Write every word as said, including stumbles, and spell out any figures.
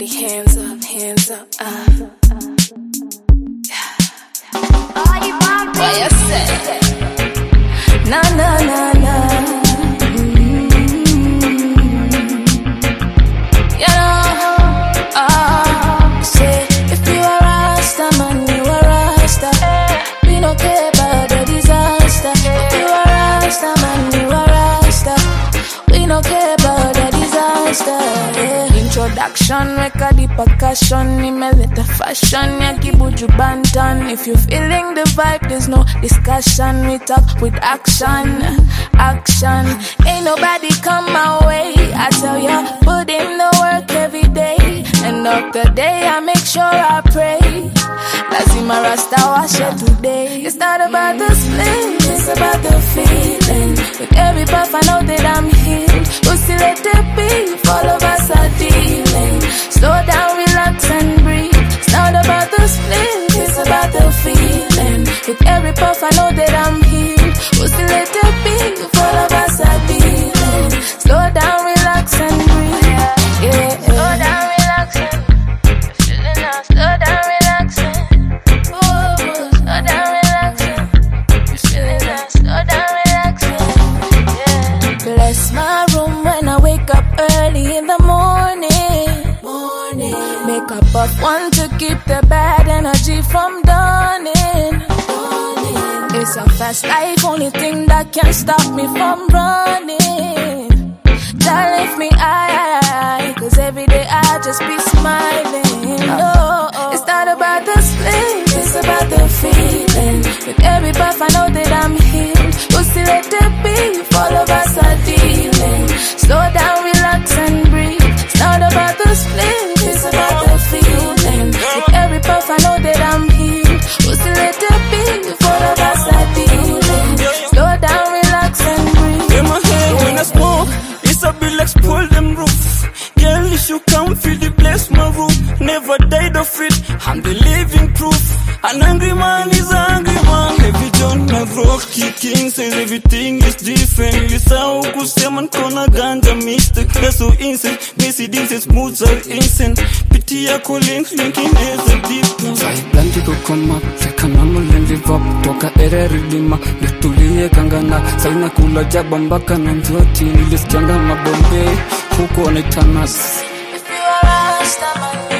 Everybody hands up, hands up, uh. What you say? Na na na na. Introduction, record the percussion, nimeleta fashion, ya kibuju bantan. If you feeling the vibe, there's no discussion. We talk with action, action. Ain't nobody come my way. I tell ya, put in the work every day. End of the day, I make sure I pray. Lazima Rasta wash it today. It's not about the split, it's about the feeling. With every puff I know that I'm healed. We'll still let it be, all of us are dealing. Slow down, relax and breathe. It's not about the split, it's about the feeling. With every puff I know that I'm healed. We'll still let it be, all of us are dealing. Slow down, relax and breathe. Yeah, yeah. Slow down, relax and feeling now. Slow down, relaxing. Oh, slow down, relaxing. You feeling now? Slow down, relaxing. Yeah. Bless my room when I wake up early in the morning. Morning. Make a puff one to keep the bad energy from dawning. Dawning. It's a fast life, only thing that can stop me from running. That lift me high, cause every day I just be smiling. Oh, oh. It's not about the split, it's about the feeling. With every puff I know that I'm healed. We'll still let it be, all of us are dealing. Slow down, relax and breathe. It's not about the split, it's about the feeling. With every puff I know that I'm healed. We'll still let it be, all of us are dealing. Slow down, relax and breathe. In my head when I smoke, it's a bill like pull them roof. Girl, if you come feel the place my room. Never died of it, I'm the living proof. An angry man is an angry man. Every John my rock kicking says everything is different. Lisa ukusema nkona ganja mistake. That's so insane, basic distance moods are insane. Pity yako link, linking is a deep. Planti kukoma, seka namulen live up. Toka ere ridima, nitulie kangana. Saina kula jaba mbaka na njoti. Nilisikianga mabombe, huko wanaitanas. If you are Rasta man,